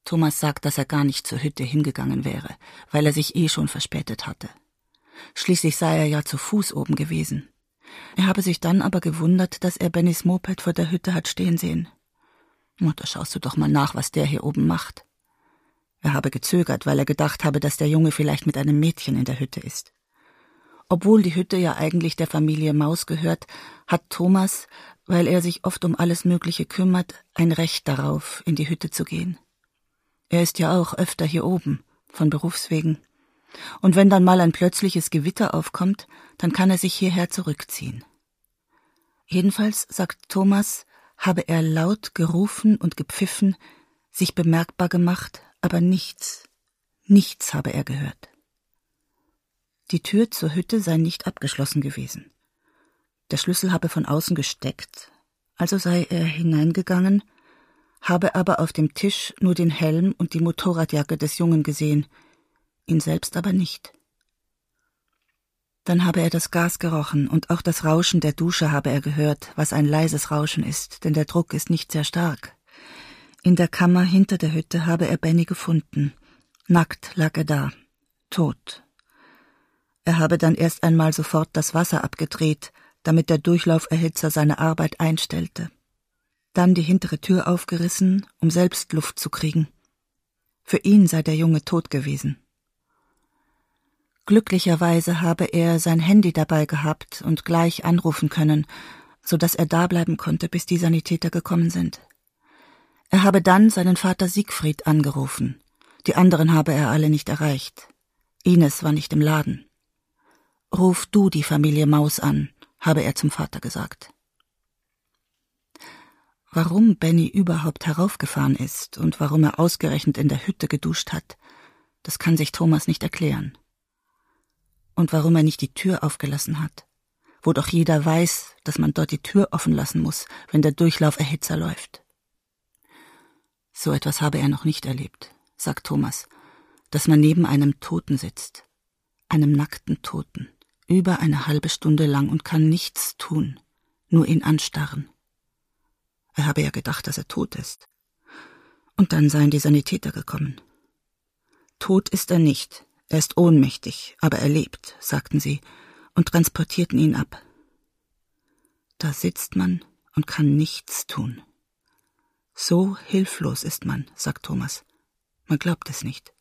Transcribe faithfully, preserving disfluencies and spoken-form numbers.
Thomas sagt, dass er gar nicht zur Hütte hingegangen wäre, weil er sich eh schon verspätet hatte. Schließlich sei er ja zu Fuß oben gewesen. Er habe sich dann aber gewundert, dass er Bennys Moped vor der Hütte hat stehen sehen. »Mutter, schaust du doch mal nach, was der hier oben macht.« Er habe gezögert, weil er gedacht habe, dass der Junge vielleicht mit einem Mädchen in der Hütte ist. Obwohl die Hütte ja eigentlich der Familie Maus gehört, hat Thomas, weil er sich oft um alles Mögliche kümmert, ein Recht darauf, in die Hütte zu gehen. Er ist ja auch öfter hier oben, von Berufswegen. Und wenn dann mal ein plötzliches Gewitter aufkommt, dann kann er sich hierher zurückziehen. Jedenfalls, sagt Thomas, habe er laut gerufen und gepfiffen, sich bemerkbar gemacht, aber nichts, nichts habe er gehört. Die Tür zur Hütte sei nicht abgeschlossen gewesen. Der Schlüssel habe von außen gesteckt, also sei er hineingegangen, habe aber auf dem Tisch nur den Helm und die Motorradjacke des Jungen gesehen, ihn selbst aber nicht. Dann habe er das Gas gerochen und auch das Rauschen der Dusche habe er gehört, was ein leises Rauschen ist, denn der Druck ist nicht sehr stark. In der Kammer hinter der Hütte habe er Benny gefunden. Nackt lag er da, tot. Er habe dann erst einmal sofort das Wasser abgedreht, damit der Durchlauferhitzer seine Arbeit einstellte. Dann die hintere Tür aufgerissen, um selbst Luft zu kriegen. Für ihn sei der Junge tot gewesen. Glücklicherweise habe er sein Handy dabei gehabt und gleich anrufen können, so dass er dableiben konnte, bis die Sanitäter gekommen sind. Er habe dann seinen Vater Siegfried angerufen. Die anderen habe er alle nicht erreicht. Ines war nicht im Laden. »Ruf du die Familie Maus an«, habe er zum Vater gesagt. Warum Benny überhaupt heraufgefahren ist und warum er ausgerechnet in der Hütte geduscht hat, das kann sich Thomas nicht erklären. Und warum er nicht die Tür aufgelassen hat, wo doch jeder weiß, dass man dort die Tür offen lassen muss, wenn der Durchlauferhitzer läuft. So etwas habe er noch nicht erlebt, sagt Thomas, dass man neben einem Toten sitzt, einem nackten Toten, über eine halbe Stunde lang und kann nichts tun, nur ihn anstarren. Er habe ja gedacht, dass er tot ist. Und dann seien die Sanitäter gekommen. Tot ist er nicht, er ist ohnmächtig, aber er lebt, sagten sie, und transportierten ihn ab. Da sitzt man und kann nichts tun. So hilflos ist man, sagt Thomas. Man glaubt es nicht.